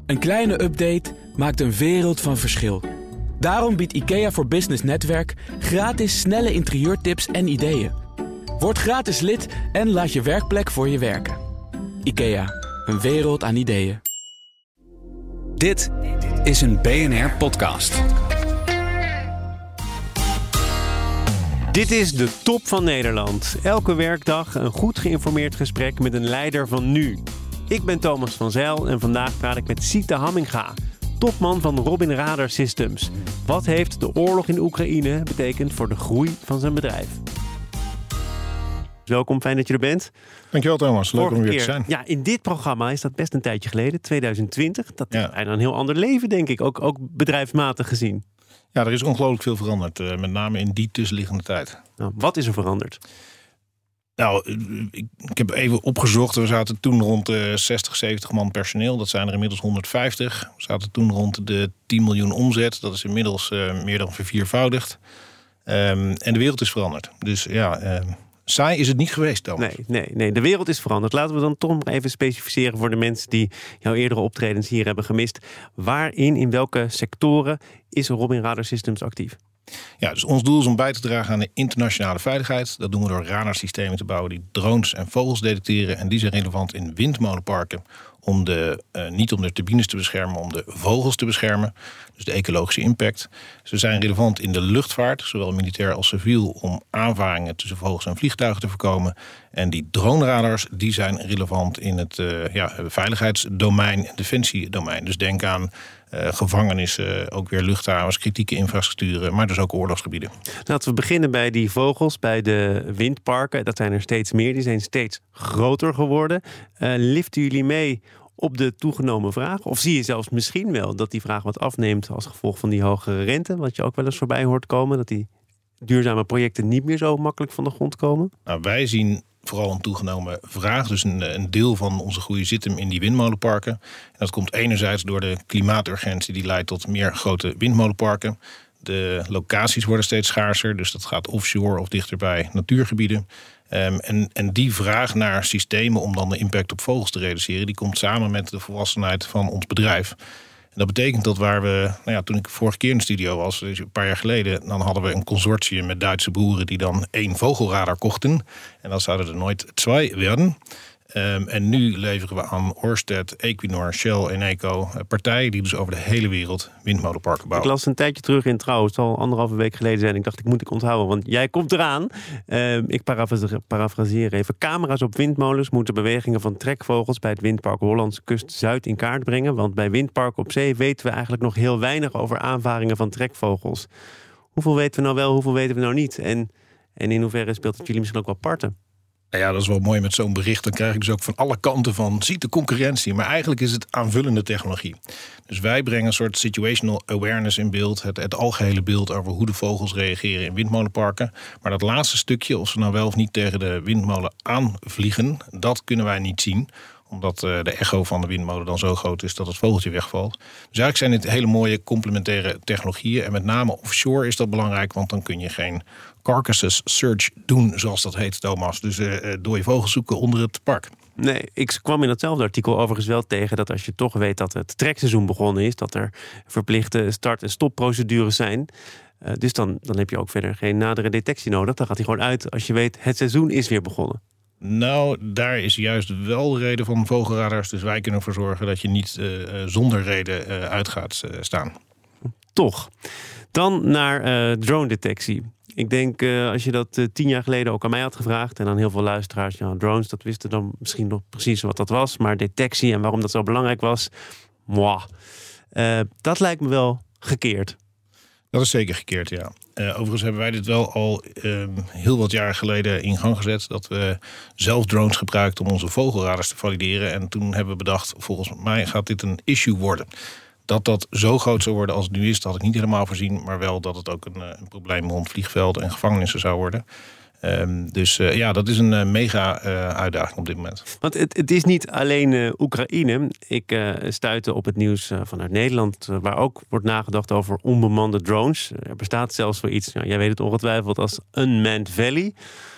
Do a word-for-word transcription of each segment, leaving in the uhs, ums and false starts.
Een kleine update maakt een wereld van verschil. Daarom biedt IKEA voor Business Netwerk gratis snelle interieurtips en ideeën. Word gratis lid en laat je werkplek voor je werken. IKEA, een wereld aan ideeën. Dit is een B N R-podcast. Dit is de top van Nederland. Elke werkdag een goed geïnformeerd gesprek met een leider van nu. Ik ben Thomas van Zijl en vandaag praat ik met Sita Hamminga, topman van Robin Radar Systems. Wat heeft de oorlog in Oekraïne betekend voor de groei van zijn bedrijf? Welkom, fijn dat je er bent. Dankjewel Thomas, leuk Vorige om weer keer, te zijn. Ja, in dit programma is dat best een tijdje geleden, twintig twintig. Dat is Ja. bijna een heel ander leven, denk ik, ook, ook bedrijfsmatig gezien. Ja, er is ongelooflijk veel veranderd, uh, met name in die tussenliggende tijd. Nou, wat is er veranderd? Nou, ik, ik heb even opgezocht. We zaten toen rond de zestig, zeventig man personeel. Dat zijn er inmiddels honderdvijftig. We zaten toen rond de tien miljoen omzet. Dat is inmiddels uh, meer dan verviervoudigd. Um, en de wereld is veranderd. Dus ja, uh, saai is het niet geweest, Thomas. Nee, nee, nee, de wereld is veranderd. Laten we dan toch nog even specificeren voor de mensen die jouw eerdere optredens hier hebben gemist. Waarin, in welke sectoren is Robin Radar Systems actief? Ja, dus ons doel is om bij te dragen aan de internationale veiligheid. Dat doen we door radarsystemen te bouwen die drones en vogels detecteren. En die zijn relevant in windmolenparken. Om de, uh, niet om de turbines te beschermen, om de vogels te beschermen. Dus de ecologische impact. Ze zijn relevant in de luchtvaart, zowel militair als civiel, om aanvaringen tussen vogels en vliegtuigen te voorkomen. En die drone-radars die zijn relevant in het uh, ja, veiligheidsdomein en defensiedomein. Dus denk aan uh, gevangenissen, ook weer luchthavens, kritieke infrastructuren, maar dus ook oorlogsgebieden. Laten we beginnen bij die vogels, bij de windparken. Dat zijn er steeds meer, die zijn steeds groter geworden. Uh, liften jullie mee op de toegenomen vraag? Of zie je zelfs misschien wel dat die vraag wat afneemt als gevolg van die hogere rente? Wat je ook wel eens voorbij hoort komen, dat die duurzame projecten niet meer zo makkelijk van de grond komen? Nou, wij zien vooral een toegenomen vraag. Dus een, een deel van onze groei zit hem in die windmolenparken. En dat komt enerzijds door de klimaaturgentie die leidt tot meer grote windmolenparken. De locaties worden steeds schaarser, dus dat gaat offshore of dichter bij natuurgebieden. Um, en, en die vraag naar systemen om dan de impact op vogels te reduceren, die komt samen met de volwassenheid van ons bedrijf. En dat betekent dat waar we, nou ja, toen ik vorige keer in de studio was, dus een paar jaar geleden, dan hadden we een consortium met Duitse boeren die dan één vogelradar kochten. En dan zouden er nooit twee werden. Um, en nu leveren we aan Ørsted, Equinor, Shell, Eneco, partijen die dus over de hele wereld windmolenparken bouwen. Ik las een tijdje terug in Trouw, het zal anderhalve week geleden zijn. Ik dacht, ik moet ik onthouden, want jij komt eraan. Uh, ik parafraseer even. Camera's op windmolens moeten bewegingen van trekvogels bij het windpark Hollandse Kust Zuid in kaart brengen. Want bij windparken op zee weten we eigenlijk nog heel weinig over aanvaringen van trekvogels. Hoeveel weten we nou wel, hoeveel weten we nou niet? En, en in hoeverre speelt het jullie misschien ook wel parten? Nou ja, dat is wel mooi met zo'n bericht. Dan krijg ik dus ook van alle kanten van, ziet de concurrentie. Maar eigenlijk is het aanvullende technologie. Dus wij brengen een soort situational awareness in beeld. Het, het algehele beeld over hoe de vogels reageren in windmolenparken. Maar dat laatste stukje, of ze nou wel of niet tegen de windmolen aanvliegen, dat kunnen wij niet zien. Omdat uh, de echo van de windmolen dan zo groot is dat het vogeltje wegvalt. Dus eigenlijk zijn dit hele mooie complementaire technologieën. En met name offshore is dat belangrijk, want dan kun je geen carcasses search doen, zoals dat heet, Thomas. Dus uh, door je vogels zoeken onder het park. Nee, ik kwam in datzelfde artikel overigens wel tegen dat als je toch weet dat het trekseizoen begonnen is, dat er verplichte start- en stopprocedures zijn. Uh, dus dan, dan heb je ook verder geen nadere detectie nodig. Dan gaat hij gewoon uit als je weet het seizoen is weer begonnen. Nou, daar is juist wel de reden van vogelradars. Dus wij kunnen ervoor zorgen dat je niet uh, zonder reden uh, uit gaat uh, staan. Toch. Dan naar uh, drone-detectie. Ik denk, uh, als je dat uh, tien jaar geleden ook aan mij had gevraagd, en aan heel veel luisteraars, ja, drones, dat wisten dan misschien nog precies wat dat was. Maar detectie en waarom dat zo belangrijk was, moi. Uh, dat lijkt me wel gekeerd. Dat is zeker gekeerd, ja. Uh, overigens hebben wij dit wel al uh, heel wat jaren geleden in gang gezet. Dat we zelf drones gebruikten om onze vogelradars te valideren. En toen hebben we bedacht, volgens mij gaat dit een issue worden. Dat dat zo groot zou worden als het nu is, dat had ik niet helemaal voorzien. Maar wel dat het ook een, een probleem rond vliegvelden en gevangenissen zou worden. Um, dus uh, ja, dat is een uh, mega uh, uitdaging op dit moment. Want het, het is niet alleen uh, Oekraïne. Ik uh, stuitte op het nieuws uh, vanuit Nederland, uh, waar ook wordt nagedacht over onbemande drones. Er bestaat zelfs wel iets, nou, jij weet het ongetwijfeld, als Unmanned Valley.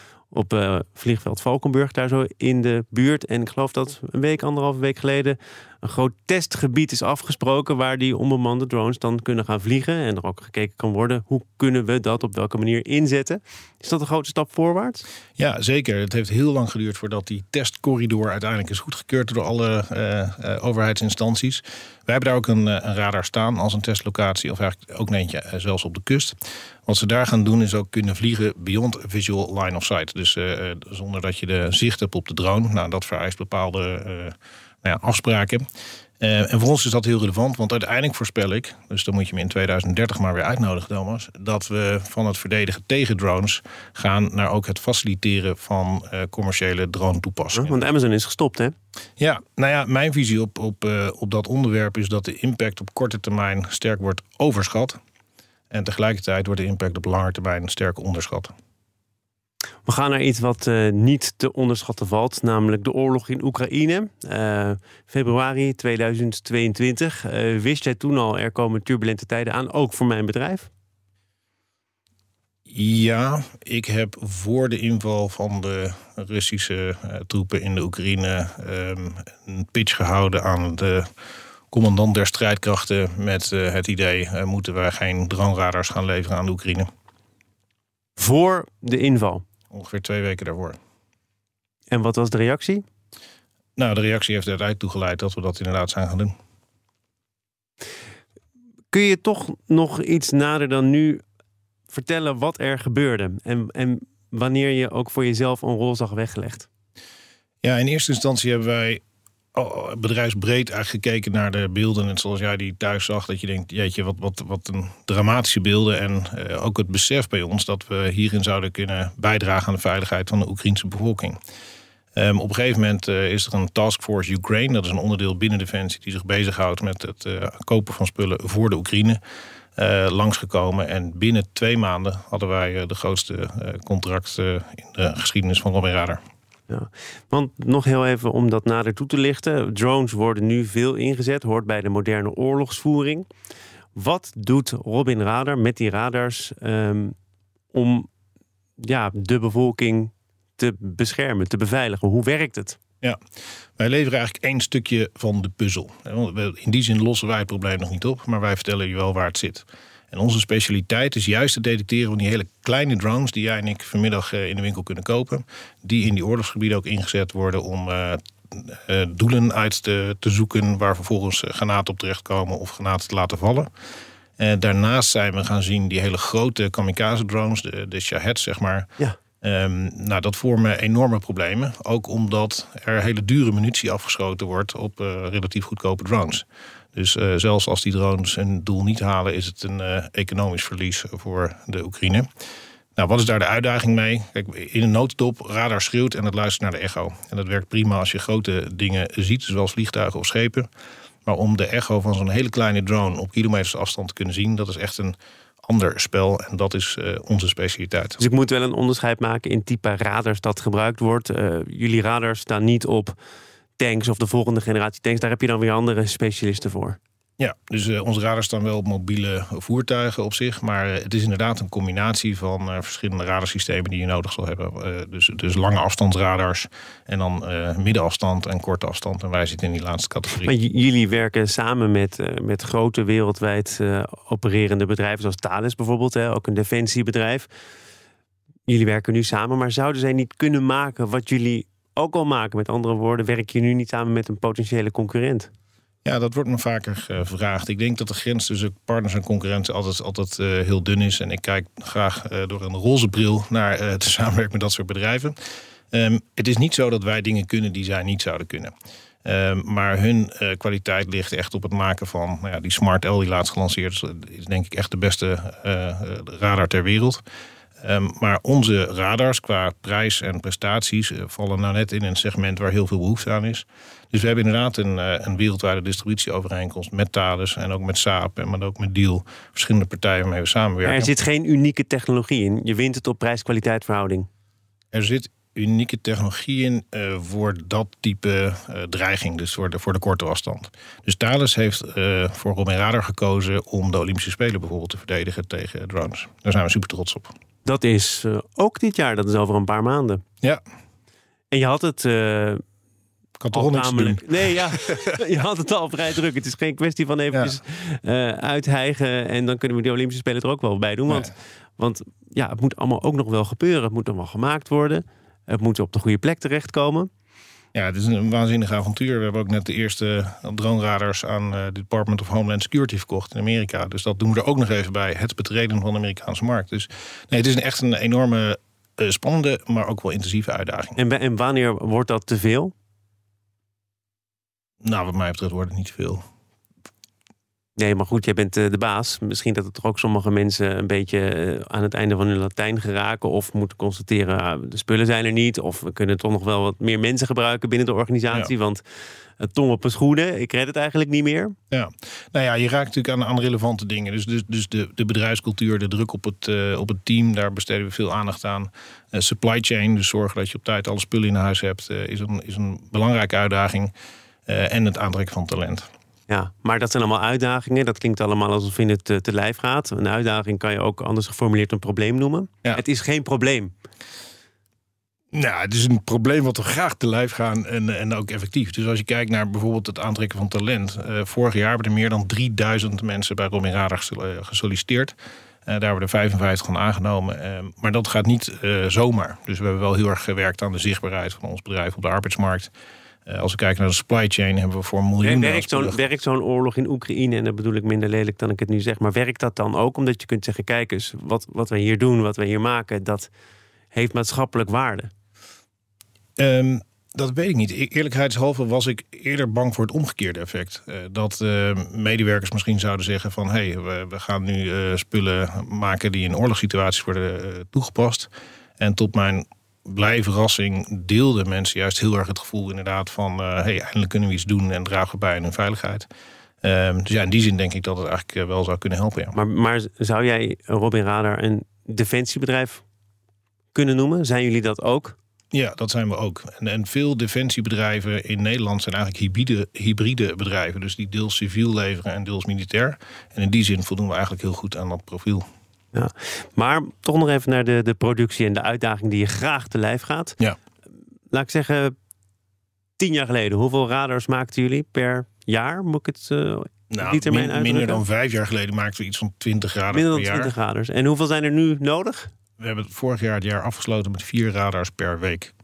Op uh, vliegveld Valkenburg, daar zo in de buurt. En ik geloof dat een week, anderhalve week geleden een groot testgebied is afgesproken waar die onbemande drones dan kunnen gaan vliegen. En er ook gekeken kan worden, hoe kunnen we dat op welke manier inzetten? Is dat een grote stap voorwaarts? Ja, zeker. Het heeft heel lang geduurd voordat die testcorridor uiteindelijk is goedgekeurd door alle uh, uh, overheidsinstanties. Wij hebben daar ook een, een radar staan als een testlocatie, of eigenlijk ook eentje uh, zelfs op de kust. Wat ze daar gaan doen is ook kunnen vliegen beyond visual line of sight. Dus uh, zonder dat je de zicht hebt op de drone. Nou, dat vereist bepaalde uh, nou ja, afspraken. Uh, en voor ons is dat heel relevant, want uiteindelijk voorspel ik, dus dan moet je me in tweeduizend dertig maar weer uitnodigen, Thomas, dat we van het verdedigen tegen drones gaan naar ook het faciliteren van uh, commerciële drone toepassingen. Want Amazon is gestopt, hè? Ja, nou ja, mijn visie op, op, uh, op dat onderwerp is dat de impact op korte termijn sterk wordt overschat. En tegelijkertijd wordt de impact op lange termijn sterk onderschat. We gaan naar iets wat uh, niet te onderschatten valt, namelijk de oorlog in Oekraïne. Uh, februari tweeduizend tweeëntwintig. Uh, wist jij toen al, er komen turbulente tijden aan, ook voor mijn bedrijf? Ja, ik heb voor de inval van de Russische uh, troepen in de Oekraïne um, een pitch gehouden aan de commandant der strijdkrachten met uh, het idee, uh, moeten wij geen droneradars gaan leveren aan de Oekraïne. Voor de inval? Ongeveer twee weken daarvoor. En wat was de reactie? Nou, de reactie heeft uiteindelijk toegeleid dat we dat inderdaad zijn gaan doen. Kun je toch nog iets nader dan nu vertellen wat er gebeurde? En, en wanneer je ook voor jezelf een rol zag weggelegd? Ja, in eerste instantie hebben wij bedrijfsbreed eigenlijk gekeken naar de beelden. En zoals jij die thuis zag, dat je denkt, jeetje, wat, wat, wat een dramatische beelden. En uh, ook het besef bij ons dat we hierin zouden kunnen bijdragen aan de veiligheid van de Oekraïnse bevolking. Um, op een gegeven moment uh, is er een Task Force Ukraine. Dat is een onderdeel binnen Defensie die zich bezighoudt met het uh, kopen van spullen voor de Oekraïne. Uh, langsgekomen. En binnen twee maanden hadden wij uh, de grootste uh, contract uh, in de geschiedenis van Robin Radar. Ja, want nog heel even om dat nader toe te lichten. Drones worden nu veel ingezet, hoort bij de moderne oorlogsvoering. Wat doet Robin Radar met die radars um, om ja, de bevolking te beschermen, te beveiligen? Hoe werkt het? Ja, wij leveren eigenlijk één stukje van de puzzel. In die zin lossen wij het probleem nog niet op, maar wij vertellen je wel waar het zit. En onze specialiteit is juist te detecteren van die hele kleine drones die jij en ik vanmiddag in de winkel kunnen kopen. Die in die oorlogsgebieden ook ingezet worden om uh, uh, doelen uit te, te zoeken waar vervolgens granaten op terechtkomen of granaten te laten vallen. Uh, daarnaast zijn we gaan zien die hele grote kamikaze drones, de, de Shaheds zeg maar. Ja. Um, nou, dat vormen enorme problemen. Ook omdat er hele dure munitie afgeschoten wordt op uh, relatief goedkope drones. Dus uh, zelfs als die drones hun doel niet halen, is het een uh, economisch verlies voor de Oekraïne. Nou, wat is daar de uitdaging mee? Kijk, in een notendop, radar schreeuwt en het luistert naar de echo. En dat werkt prima als je grote dingen ziet, zoals vliegtuigen of schepen. Maar om de echo van zo'n hele kleine drone op kilometers afstand te kunnen zien, dat is echt een ander spel. En dat is uh, onze specialiteit. Dus ik moet wel een onderscheid maken in type radars dat gebruikt wordt. Uh, jullie radars staan niet op tanks of de volgende generatie tanks. Daar heb je dan weer andere specialisten voor. Ja, dus uh, onze radars staan wel op mobiele voertuigen op zich. Maar uh, het is inderdaad een combinatie van uh, verschillende radarsystemen die je nodig zal hebben. Uh, dus, dus lange afstandsradars en dan uh, middenafstand en korte afstand. En wij zitten in die laatste categorie. Maar j- jullie werken samen met, uh, met grote wereldwijd uh, opererende bedrijven zoals Thales bijvoorbeeld. Hè, ook een defensiebedrijf. Jullie werken nu samen, maar zouden zij niet kunnen maken wat jullie ook al maken? Met andere woorden, werk je nu niet samen met een potentiële concurrent? Ja, dat wordt me vaker uh, gevraagd. Ik denk dat de grens tussen partners en concurrenten altijd, altijd uh, heel dun is. En ik kijk graag uh, door een roze bril naar uh, de samenwerking met dat soort bedrijven. Um, het is niet zo dat wij dingen kunnen die zij niet zouden kunnen. Um, maar hun uh, kwaliteit ligt echt op het maken van nou ja, die Smart L die laatst gelanceerd is. Is denk ik echt de beste uh, radar ter wereld. Um, maar onze radars qua prijs en prestaties uh, vallen nou net in een segment waar heel veel behoefte aan is. Dus we hebben inderdaad een, uh, een wereldwijde distributieovereenkomst met Thales en ook met Saab en maar ook met Diehl. Verschillende partijen waarmee we samenwerken. Er zit geen unieke technologie in. Je wint het op prijs-kwaliteit verhouding. Er zit unieke technologie in uh, voor dat type uh, dreiging, dus voor de, voor de korte afstand. Dus Thales heeft uh, voor Robin Radar gekozen om de Olympische Spelen bijvoorbeeld te verdedigen tegen drones. Daar zijn we super trots op. Dat is uh, ook dit jaar, dat is over een paar maanden. Ja. En je had het uh, kan toch niks doen. Nee, ja, je had het al vrij druk. Het is geen kwestie van eventjes ja. uh, uithijgen en dan kunnen we de Olympische Spelen er ook wel bij doen. Want, nee. want ja, het moet allemaal ook nog wel gebeuren. Het moet allemaal gemaakt worden. Het moet op de goede plek terechtkomen. Ja, het is een waanzinnig avontuur. We hebben ook net de eerste drone-radars aan de Department of Homeland Security verkocht in Amerika. Dus dat doen we er ook nog even bij. Het betreden van de Amerikaanse markt. Dus nee, het is echt een enorme, uh, spannende, maar ook wel intensieve uitdaging. En, en wanneer wordt dat te veel? Nou, wat mij betreft wordt het niet te veel. Nee, maar goed, jij bent uh, de baas. Misschien dat er toch ook sommige mensen een beetje uh, aan het einde van hun Latijn geraken. Of moeten constateren, uh, de spullen zijn er niet. Of we kunnen toch nog wel wat meer mensen gebruiken binnen de organisatie. Ja. Want uh, tong op mijn schoenen, ik red het eigenlijk niet meer. Ja, nou ja, je raakt natuurlijk aan, aan relevante dingen. Dus, dus, dus de, de bedrijfscultuur, de druk op het, uh, op het team, daar besteden we veel aandacht aan. Uh, supply chain, dus zorgen dat je op tijd alle spullen in huis hebt, uh, is, een, is een belangrijke uitdaging. Uh, en het aantrekken van talent. Ja, maar dat zijn allemaal uitdagingen. Dat klinkt allemaal alsof je het te, te lijf gaat. Een uitdaging kan je ook anders geformuleerd een probleem noemen. Ja. Het is geen probleem. Nou, het is een probleem wat we graag te lijf gaan en, en ook effectief. Dus als je kijkt naar bijvoorbeeld het aantrekken van talent. Uh, vorig jaar hebben er meer dan drieduizend mensen bij Robin Radar gesolliciteerd. Uh, daar hebben er vijfenvijftig van aangenomen. Uh, maar dat gaat niet uh, zomaar. Dus we hebben wel heel erg gewerkt aan de zichtbaarheid van ons bedrijf op de arbeidsmarkt. Uh, als we kijken naar de supply chain, hebben we voor miljoenen... Werkt zo'n, werkt zo'n oorlog in Oekraïne, en dat bedoel ik minder lelijk dan ik het nu zeg, maar werkt dat dan ook? Omdat je kunt zeggen, kijk eens, wat, wat wij hier doen, wat wij hier maken, dat heeft maatschappelijk waarde. Um, dat weet ik niet. Eerlijkheidshalve was ik eerder bang voor het omgekeerde effect. Uh, dat uh, medewerkers misschien zouden zeggen van... hé, hey, we, we gaan nu uh, spullen maken die in oorlogssituaties worden uh, toegepast. En tot mijn... blij verrassing deelden mensen juist heel erg het gevoel inderdaad van... Uh, hey, eindelijk kunnen we iets doen en dragen we bij aan hun veiligheid. Um, dus ja, in die zin denk ik dat het eigenlijk wel zou kunnen helpen. Ja. Maar, maar zou jij Robin Radar een defensiebedrijf kunnen noemen? Zijn jullie dat ook? Ja, dat zijn we ook. En, en veel defensiebedrijven in Nederland zijn eigenlijk hybride, hybride bedrijven. Dus die deels civiel leveren en deels militair. En in die zin voldoen we eigenlijk heel goed aan dat profiel. Ja, maar toch nog even naar de, de productie en de uitdaging die je graag te lijf gaat. Ja. Laat ik zeggen, tien jaar geleden, hoeveel radars maakten jullie per jaar? Moet ik het uh, nou, die termijn min, minder dan vijf jaar geleden maakten we iets van twintig radars minder dan per jaar. twintig radars. En hoeveel zijn er nu nodig? We hebben vorig jaar het jaar afgesloten met vier radars per week.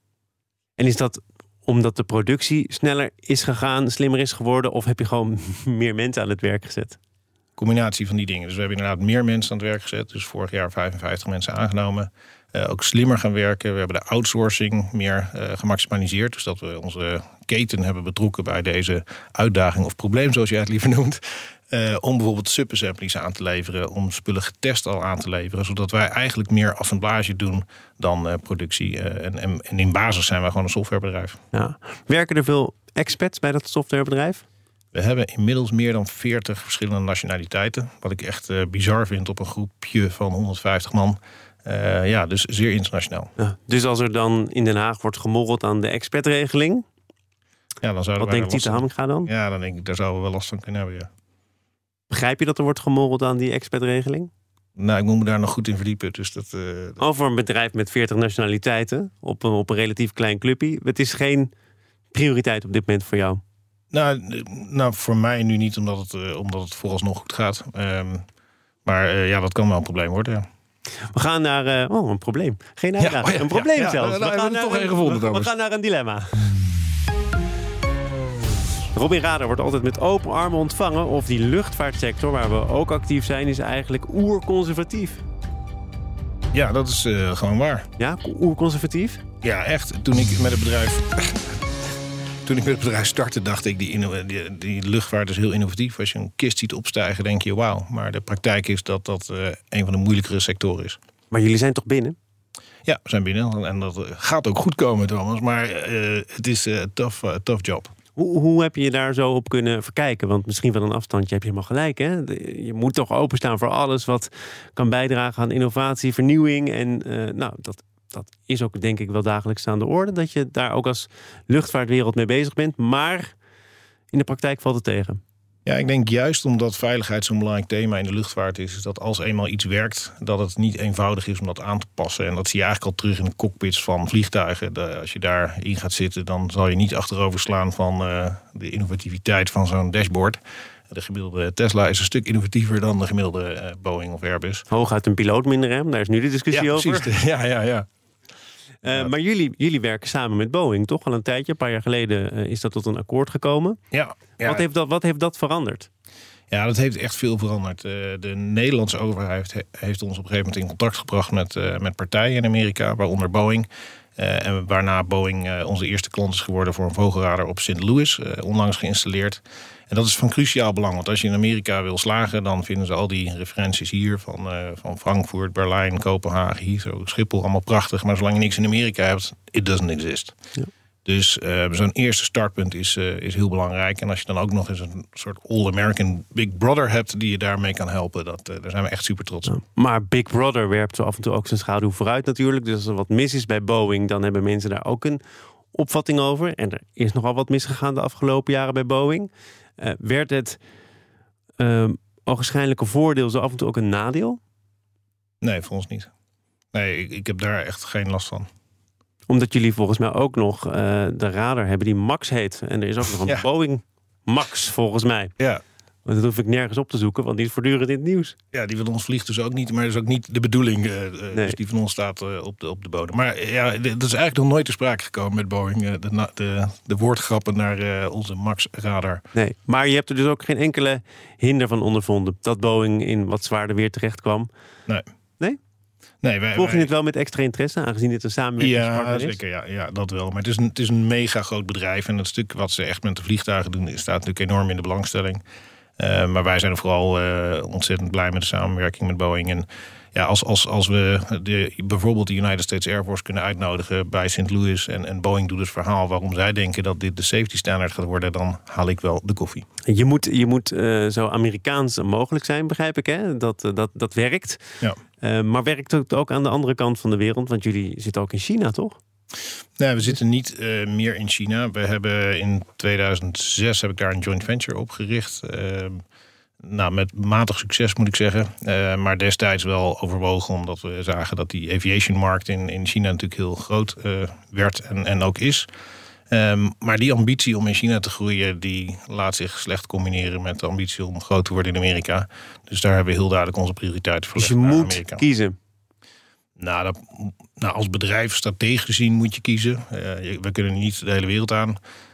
En is dat omdat de productie sneller is gegaan, slimmer is geworden, of heb je gewoon meer mensen aan het werk gezet? Combinatie van die dingen. Dus we hebben inderdaad meer mensen aan het werk gezet. Dus vorig jaar vijfenvijftig mensen aangenomen. Uh, ook slimmer gaan werken. We hebben de outsourcing meer uh, gemaximaliseerd. Dus dat we onze keten hebben betrokken bij deze uitdaging of probleem, zoals jij het liever noemt. Uh, om bijvoorbeeld subassemblies aan te leveren. Om spullen getest al aan te leveren. Zodat wij eigenlijk meer assemblage doen dan uh, productie. Uh, en, en, en in basis zijn wij gewoon een softwarebedrijf. Ja. Werken er veel expats bij dat softwarebedrijf? We hebben inmiddels meer dan veertig verschillende nationaliteiten. Wat ik echt uh, bizar vind op een groepje van honderdvijftig man. Uh, ja, dus zeer internationaal. Ja, dus als er dan in Den Haag wordt gemorreld aan de expertregeling... Ja, dan wat denkt Tiete Hamminga dan? Ja, dan denk ik, daar zouden we wel last van kunnen hebben, ja. Begrijp je dat er wordt gemorreld aan die expertregeling? Nou, ik moet me daar nog goed in verdiepen. Dus dat, uh, dat... Over een bedrijf met veertig nationaliteiten op een, op een relatief klein clubje. Het is geen prioriteit op dit moment voor jou? Nou, nou voor mij nu niet, omdat het, uh, omdat het vooralsnog goed gaat. Um, maar uh, ja, dat kan wel een probleem worden, ja. We gaan naar... Uh, oh, een probleem. Geen uitdaging. Ja, oh ja, een probleem ja, zelfs. Ja, nou, we, gaan we, naar, toch een gevonden, we, we gaan naar een dilemma. Robin Radar wordt altijd met open armen ontvangen. Of die luchtvaartsector, waar we ook actief zijn, is eigenlijk oerconservatief. Ja, dat is uh, gewoon waar. Ja, oerconservatief? Ja, echt. Toen ik met het bedrijf... Toen ik met het bedrijf startte, dacht ik, die, die, die luchtvaart is heel innovatief. Als je een kist ziet opstijgen, denk je wauw. Maar de praktijk is dat dat uh, een van de moeilijkere sectoren is. Maar jullie zijn toch binnen? Ja, we zijn binnen. En dat gaat ook goed komen, Thomas. Maar uh, het is een uh, tough, uh, tough job. Hoe, hoe heb je je daar zo op kunnen verkijken? Want misschien van een afstandje heb je helemaal gelijk. Hè? Je moet toch openstaan voor alles wat kan bijdragen aan innovatie, vernieuwing. En uh, nou, dat, dat is ook denk ik wel dagelijks aan de orde. Dat je daar ook als luchtvaartwereld mee bezig bent. Maar in de praktijk valt het tegen. Ja, ik denk juist omdat veiligheid zo'n belangrijk thema in de luchtvaart is, is dat als eenmaal iets werkt, dat het niet eenvoudig is om dat aan te passen. En dat zie je eigenlijk al terug in de cockpits van vliegtuigen. De, als je daarin gaat zitten, dan zal je niet achterover slaan van uh, de innovativiteit van zo'n dashboard. De gemiddelde Tesla is een stuk innovatiever dan de gemiddelde uh, Boeing of Airbus. Hooguit een piloot minder hem, daar is nu de discussie ja, over. Precies. Ja, ja, ja. Uh, ja. Maar jullie, jullie werken samen met Boeing, toch al een tijdje. Een paar jaar geleden uh, is dat tot een akkoord gekomen. Ja, ja. Wat heeft dat, wat heeft dat veranderd? Ja, dat heeft echt veel veranderd. Uh, de Nederlandse overheid heeft ons op een gegeven moment in contact gebracht met, uh, met partijen in Amerika, waaronder Boeing. Uh, en waarna Boeing uh, onze eerste klant is geworden voor een vogelradar op Saint Louis, uh, onlangs geïnstalleerd. En dat is van cruciaal belang, want als je in Amerika wil slagen, dan vinden ze al die referenties hier van, uh, van Frankfurt, Berlijn, Kopenhagen, hier zo Schiphol, allemaal prachtig. Maar zolang je niks in Amerika hebt, it doesn't exist. Ja. Dus uh, zo'n eerste startpunt is, uh, is heel belangrijk. En als je dan ook nog eens een soort all-American Big Brother hebt die je daarmee kan helpen, dat, uh, daar zijn we echt super trots op. Ja, maar Big Brother werpt zo af en toe ook zijn schaduw vooruit natuurlijk. Dus als er wat mis is bij Boeing, dan hebben mensen daar ook een opvatting over. En er is nogal wat misgegaan de afgelopen jaren bij Boeing. Uh, werd het uh, ogenschijnlijke voordeel zo af en toe ook een nadeel? Nee, voor ons niet. Nee, ik, ik heb daar echt geen last van. Omdat jullie volgens mij ook nog uh, de radar hebben die Max heet. En er is ook nog een ja. Boeing Max volgens mij. Ja. Dat hoef ik nergens op te zoeken, want die is voortdurend in het nieuws. Ja, die van ons vliegt dus ook niet, maar dat is ook niet de bedoeling. Uh, nee. Dus die van ons staat uh, op, de, op de bodem. Maar ja, dat is eigenlijk nog nooit ter sprake gekomen met Boeing. Uh, de, de, de woordgrappen naar uh, onze Max-radar. Nee, maar je hebt er dus ook geen enkele hinder van ondervonden dat Boeing in wat zwaarder weer terecht kwam. Nee. Nee? Nee, wij, Volg je wij... het wel met extra interesse, aangezien dit een samenwerkingspartner is? Ja, zeker. Ja, ja, dat wel. Maar het is, een, het is een mega groot bedrijf. En het stuk wat ze echt met de vliegtuigen doen, staat natuurlijk enorm in de belangstelling. Uh, maar wij zijn vooral uh, ontzettend blij met de samenwerking met Boeing. En ja, als, als, als we de, bijvoorbeeld de United States Air Force kunnen uitnodigen bij Saint Louis en, en Boeing doet het verhaal waarom zij denken dat dit de safety standaard gaat worden, dan haal ik wel de koffie. Je moet, je moet uh, zo Amerikaans mogelijk zijn, begrijp ik, hè? Dat, uh, dat, dat werkt. Ja. Uh, maar werkt het ook aan de andere kant van de wereld? Want jullie zitten ook in China, toch? Nee, we zitten niet uh, meer in China. We hebben in tweeduizend zes heb ik daar een joint venture opgericht. Uh, nou, met matig succes moet ik zeggen. Uh, maar destijds wel overwogen, omdat we zagen dat die aviation markt in, in China natuurlijk heel groot uh, werd en, en ook is. Um, maar die ambitie om in China te groeien, die laat zich slecht combineren met de ambitie om groot te worden in Amerika. Dus daar hebben we heel duidelijk onze prioriteiten verlegd naar Amerika. Dus je moet kiezen. Nou, dat, nou, als bedrijf strategisch gezien moet je kiezen. Uh, we kunnen niet de hele wereld aan.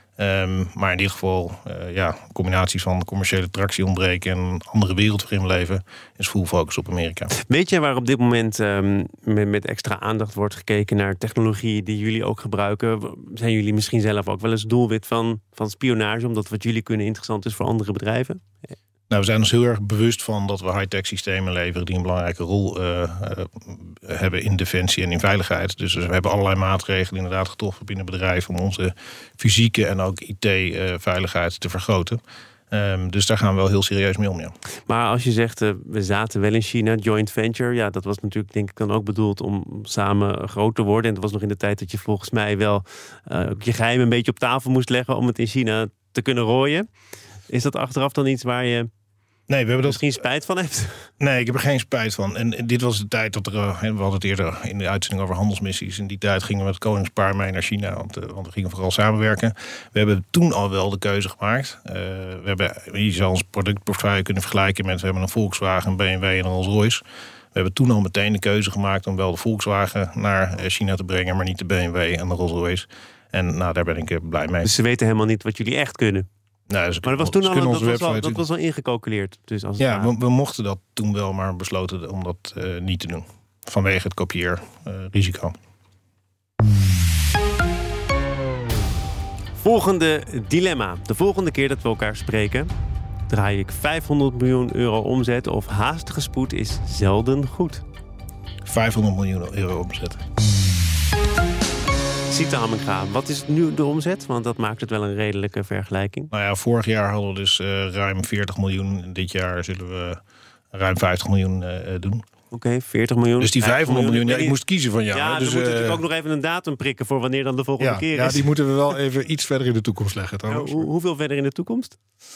Um, maar in dit geval, uh, ja, een combinatie van commerciële tractie ontbreken en een andere wereld waarin we leven, is full focus op Amerika. Weet je waar op dit moment um, met, met extra aandacht wordt gekeken naar technologie die jullie ook gebruiken? Zijn jullie misschien zelf ook wel eens doelwit van, van spionage, omdat wat jullie kunnen interessant is voor andere bedrijven? Nou, we zijn ons heel erg bewust van dat we high-tech systemen leveren die een belangrijke rol uh, uh, hebben in defensie en in veiligheid. Dus we hebben allerlei maatregelen inderdaad getroffen binnen bedrijven om onze fysieke en ook I T-veiligheid uh, te vergroten. Um, dus daar gaan we wel heel serieus mee om, ja. Maar als je zegt, uh, we zaten wel in China, joint venture, ja, dat was natuurlijk denk ik dan ook bedoeld om samen groot te worden. En dat was nog in de tijd dat je volgens mij wel uh, je geheim een beetje op tafel moest leggen om het in China te kunnen rooien. Is dat achteraf dan iets waar je nee, we hebben misschien dat... spijt van hebt? Nee, ik heb er geen spijt van. En dit was de tijd dat er... We hadden het eerder in de uitzending over handelsmissies. In die tijd gingen we met het Koningspaar mee naar China. Want, want we gingen vooral samenwerken. We hebben toen al wel de keuze gemaakt. Uh, we hebben, je zou ons productportefeuille kunnen vergelijken met... We hebben een Volkswagen, een B M W en een Rolls-Royce. We hebben toen al meteen de keuze gemaakt om wel de Volkswagen naar China te brengen, maar niet de B M W en de Rolls-Royce. En nou, daar ben ik blij mee. Dus ze weten helemaal niet wat jullie echt kunnen? Nou, dus maar dat was toen al, dat was al, dat was al ingecalculeerd. Dus als ja, we, we mochten dat toen wel, maar besloten om dat uh, niet te doen. Vanwege het kopieerrisico. Uh, Volgende dilemma. De volgende keer dat we elkaar spreken, draai ik vijfhonderd miljoen euro omzet of haastige spoed is zelden goed. vijfhonderd miljoen euro omzet. Siete Hamminga, wat is nu de omzet? Want dat maakt het wel een redelijke vergelijking. Nou ja, vorig jaar hadden we dus uh, ruim veertig miljoen. Dit jaar zullen we ruim vijftig miljoen uh, doen. Oké, okay, veertig miljoen. Dus die vijfhonderd miljoen, ja, ik moest kiezen van jou. Ja, dus dan moet uh, natuurlijk ook nog even een datum prikken voor wanneer dan de volgende ja, keer is. Ja, die moeten we wel even iets verder in de toekomst leggen. Ja, hoe, hoeveel verder in de toekomst?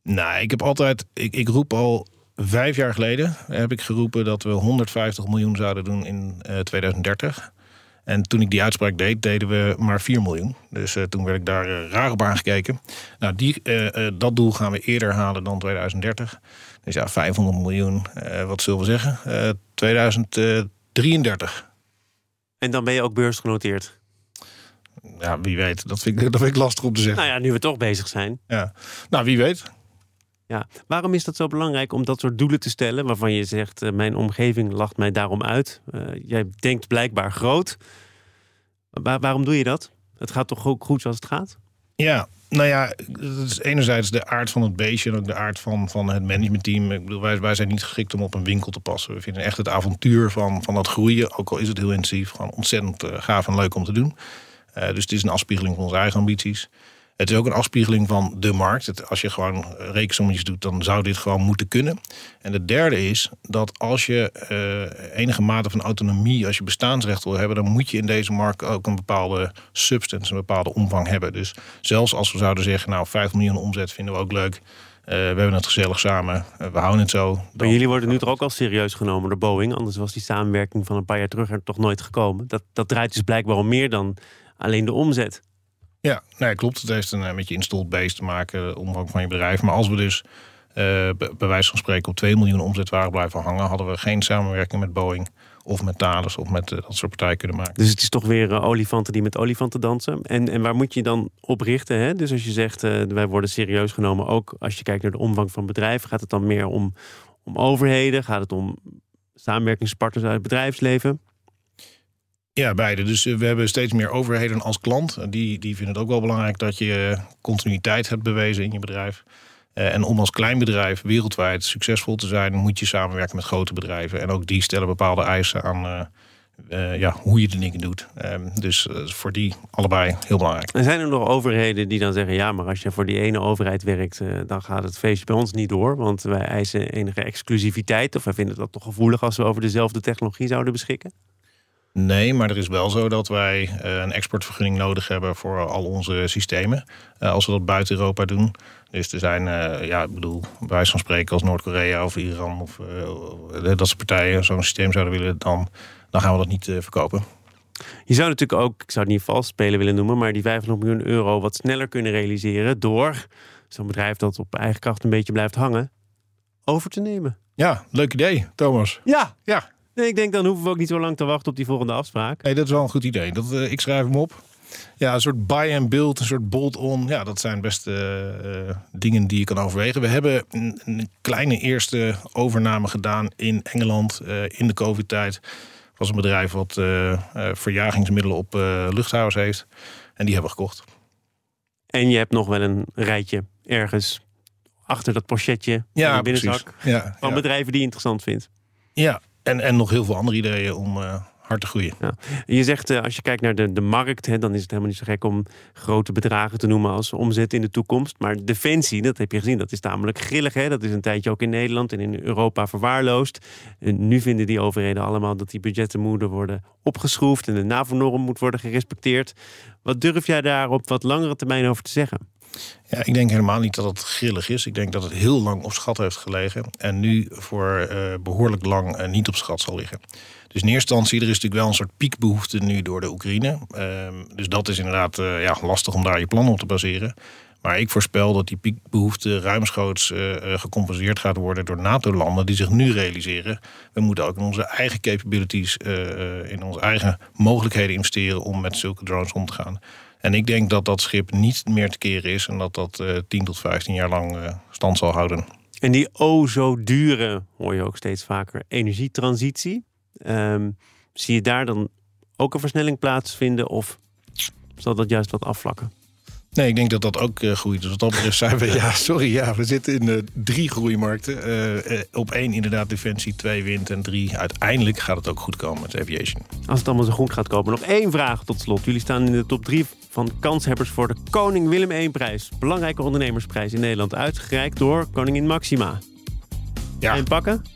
Nou, ik heb altijd, ik, ik roep al vijf jaar geleden, heb ik geroepen dat we honderdvijftig miljoen zouden doen in uh, tweeduizend dertig. En toen ik die uitspraak deed, deden we maar vier miljoen. Dus uh, toen werd ik daar uh, raar op aangekeken. Nou, die, uh, uh, dat doel gaan we eerder halen dan tweeduizend dertig. Dus ja, vijfhonderd miljoen, uh, wat zullen we zeggen? Uh, tweeduizend drieëndertig. En dan ben je ook beursgenoteerd? Ja, wie weet. Dat vind ik, dat vind ik lastig om te zeggen. Nou ja, nu we toch bezig zijn. Ja. Nou, wie weet. Ja. Waarom is dat zo belangrijk om dat soort doelen te stellen... waarvan je zegt, uh, mijn omgeving lacht mij daarom uit? Uh, jij denkt blijkbaar groot. Waar, waarom doe je dat? Het gaat toch ook goed zoals het gaat? Ja, nou ja, dat is enerzijds de aard van het beestje... en ook de aard van, van het managementteam. Ik bedoel, wij, wij zijn niet geschikt om op een winkel te passen. We vinden echt het avontuur van, van dat groeien... ook al is het heel intensief, gewoon ontzettend uh, gaaf en leuk om te doen. Uh, dus het is een afspiegeling van onze eigen ambities... Het is ook een afspiegeling van de markt. Het, als je gewoon rekensommetjes doet, dan zou dit gewoon moeten kunnen. En de derde is dat als je uh, enige mate van autonomie... als je bestaansrecht wil hebben... dan moet je in deze markt ook een bepaalde substance... een bepaalde omvang hebben. Dus zelfs als we zouden zeggen... nou, vijf miljoen omzet vinden we ook leuk... Uh, we hebben het gezellig samen, uh, we houden het zo. Dan... Maar jullie worden nu toch ook al serieus genomen door Boeing? Anders was die samenwerking van een paar jaar terug er toch nooit gekomen. Dat, dat draait dus blijkbaar om meer dan alleen de omzet. Ja, nee, klopt. Het heeft een met je installed base te maken, de omvang van je bedrijf. Maar als we dus uh, bij wijze van spreken op twee miljoen omzet waren blijven hangen... hadden we geen samenwerking met Boeing of met Thales of met uh, dat soort partijen kunnen maken. Dus het is toch weer uh, olifanten die met olifanten dansen. En, en waar moet je dan op richten? Hè? Dus als je zegt, uh, wij worden serieus genomen... ook als je kijkt naar de omvang van bedrijven... gaat het dan meer om, om overheden? Gaat het om samenwerkingspartners uit het bedrijfsleven? Ja, beide. Dus we hebben steeds meer overheden als klant. Die, die vinden het ook wel belangrijk dat je continuïteit hebt bewezen in je bedrijf. Uh, en om als klein bedrijf wereldwijd succesvol te zijn... moet je samenwerken met grote bedrijven. En ook die stellen bepaalde eisen aan uh, uh, ja, hoe je de dingen doet. Uh, dus uh, voor die allebei heel belangrijk. En zijn er nog overheden die dan zeggen... ja, maar als je voor die ene overheid werkt... Uh, dan gaat het feestje bij ons niet door. Want wij eisen enige exclusiviteit. Of wij vinden dat toch gevoelig als we over dezelfde technologie zouden beschikken? Nee, maar er is wel zo dat wij uh, een exportvergunning nodig hebben voor al onze systemen. Uh, als we dat buiten Europa doen. Dus er zijn, uh, ja, ik bedoel, bij wijze van spreken als Noord-Korea of Iran of uh, dat soort partijen zo'n systeem zouden willen, dan, dan gaan we dat niet uh, verkopen. Je zou natuurlijk ook, ik zou het niet vals spelen willen noemen, maar die vijfhonderd miljoen euro wat sneller kunnen realiseren door zo'n bedrijf dat op eigen kracht een beetje blijft hangen, over te nemen. Ja, leuk idee, Thomas. Ja, ja. Nee, ik denk dan hoeven we ook niet zo lang te wachten op die volgende afspraak. Nee, dat is wel een goed idee. Dat, uh, ik schrijf hem op. Ja, een soort buy and build, een soort bolt-on. Ja, dat zijn best uh, uh, dingen die je kan overwegen. We hebben een, een kleine eerste overname gedaan in Engeland uh, in de COVID-tijd. Het was een bedrijf wat uh, uh, verjagingsmiddelen op uh, luchthavens heeft. En die hebben we gekocht. En je hebt nog wel een rijtje ergens achter dat pochetje ja, in de binnenzak ja, van ja. bedrijven die je interessant vindt. Ja, en, en nog heel veel andere ideeën om uh, hard te groeien. Ja. Je zegt, uh, als je kijkt naar de, de markt, hè, dan is het helemaal niet zo gek om grote bedragen te noemen als omzet in de toekomst. Maar defensie, dat heb je gezien, dat is tamelijk grillig. Hè? Dat is een tijdje ook in Nederland en in Europa verwaarloosd. En nu vinden die overheden allemaal dat die budgetten moeten worden opgeschroefd en de NAVO-norm moet worden gerespecteerd. Wat durf jij daar op wat langere termijn over te zeggen? Ja, ik denk helemaal niet dat het grillig is. Ik denk dat het heel lang op schat heeft gelegen. En nu voor uh, behoorlijk lang uh, niet op schat zal liggen. Dus in eerste instantie, er is natuurlijk wel een soort piekbehoefte nu door de Oekraïne. Uh, dus dat is inderdaad uh, ja, lastig om daar je plan op te baseren. Maar ik voorspel dat die piekbehoefte ruimschoots uh, gecompenseerd gaat worden door NATO-landen die zich nu realiseren. We moeten ook in onze eigen capabilities, uh, in onze eigen mogelijkheden investeren om met zulke drones om te gaan. En ik denk dat dat schip niet meer te keren is en dat dat uh, tien tot vijftien jaar lang uh, stand zal houden. En die o zo dure, hoor je ook steeds vaker, energietransitie. Um, zie je daar dan ook een versnelling plaatsvinden of zal dat juist wat afvlakken? Nee, ik denk dat dat ook uh, groeit. Dus wat dat betreft zijn we, ja, sorry, ja, we zitten in uh, drie groeimarkten. Uh, uh, op één inderdaad defensie, twee wind en drie. Uiteindelijk gaat het ook goed komen met aviation. Als het allemaal zo goed gaat komen. Nog één vraag tot slot. Jullie staan in de top drie van kanshebbers voor de Koning Willem de Eerste-prijs. Belangrijke ondernemersprijs in Nederland, uitgereikt door koningin Maxima. Ja. En pakken?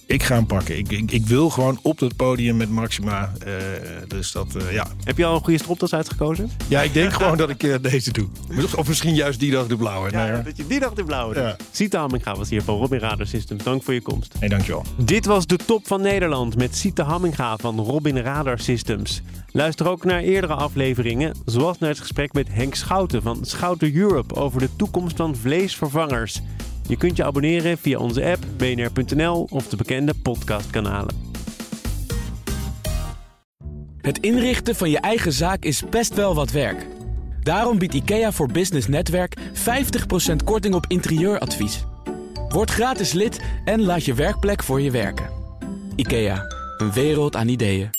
Ik ga hem pakken. Ik, ik, ik wil gewoon op het podium met Maxima. Uh, dus dat, uh, ja. Heb je al een goede stropdas uitgekozen? Ja, ik denk gewoon dat ik uh, deze doe. Of misschien juist die dag de blauwe. Ja, nee, dat je die dag de blauwe doet. Ja. Siete Hamminga was hier van Robin Radar Systems. Dank voor je komst. Nee, dankjewel. Dit was de Top van Nederland met Siete Hamminga van Robin Radar Systems. Luister ook naar eerdere afleveringen, zoals naar het gesprek met Henk Schouten van Schouten Europe over de toekomst van vleesvervangers. Je kunt je abonneren via onze app, b n r punt n l of de bekende podcastkanalen. Het inrichten van je eigen zaak is best wel wat werk. Daarom biedt IKEA voor Business Netwerk vijftig procent korting op interieuradvies. Word gratis lid en laat je werkplek voor je werken. IKEA, een wereld aan ideeën.